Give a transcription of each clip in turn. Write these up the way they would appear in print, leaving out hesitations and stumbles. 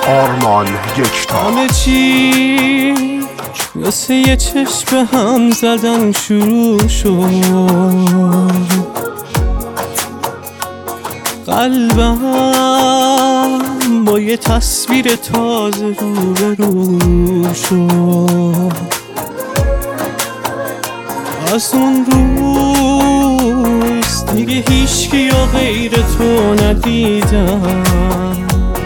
آرمان یکتا. همه چی مثل یه چشم به هم زدن شروع شد، قلبم با یه تصویر تازه روبرو شد. از اون روز دیگه هیچکی یا غیر تو ندیدم،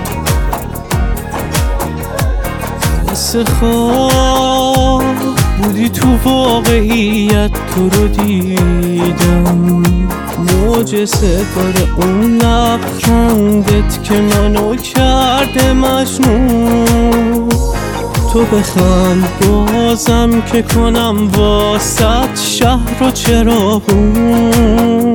مثل خواب بودی تو واقعیت تو رو دیدم. معجزه داره اون لبخندت که منو کرده مجنون. تو بخند بازم که کنم واسط شهر و چراغون.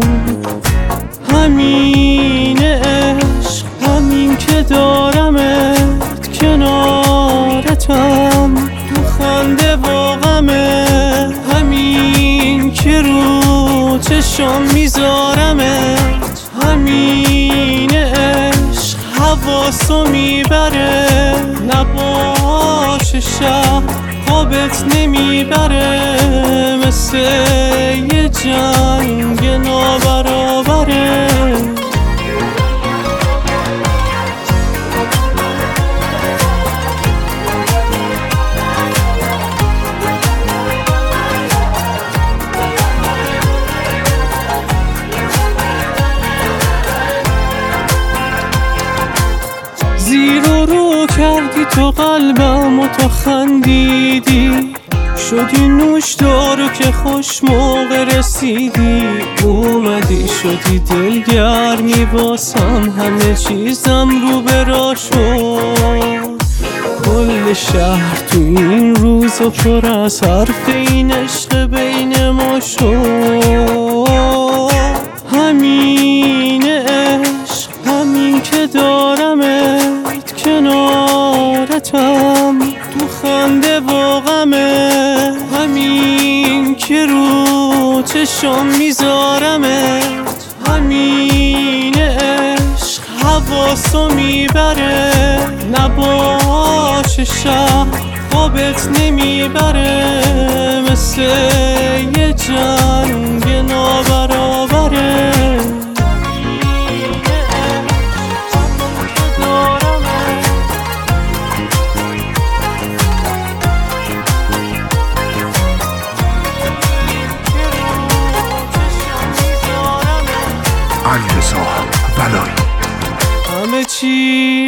همین عشق همین که دارمت کنارتم، تو خنده و غمه همین که رو چشم میذارمت. همین عشق حواسو میبره، نباشه شب خوابت نمیبره، مثل یه جنگ نابرابره. زیر و رو کردی تو قلبم و تو خندیدی، شدی نوشدارو که خوش موقع رسیدی. اومدی شدی دلگرمی واسم، همه چیزم رو برا شد. کل شهر تو این روز و پر از حرف این عشق بین ما شد. همین عشق همین که دارمت کنارتم، تو خنده و غمه همین که رو چشم میذارمت. همین عشق حواسو میبره، نباشه شب خوابت نمیبره، مثل یه جنگ نابرابره. علیرضا بلایی. همه چی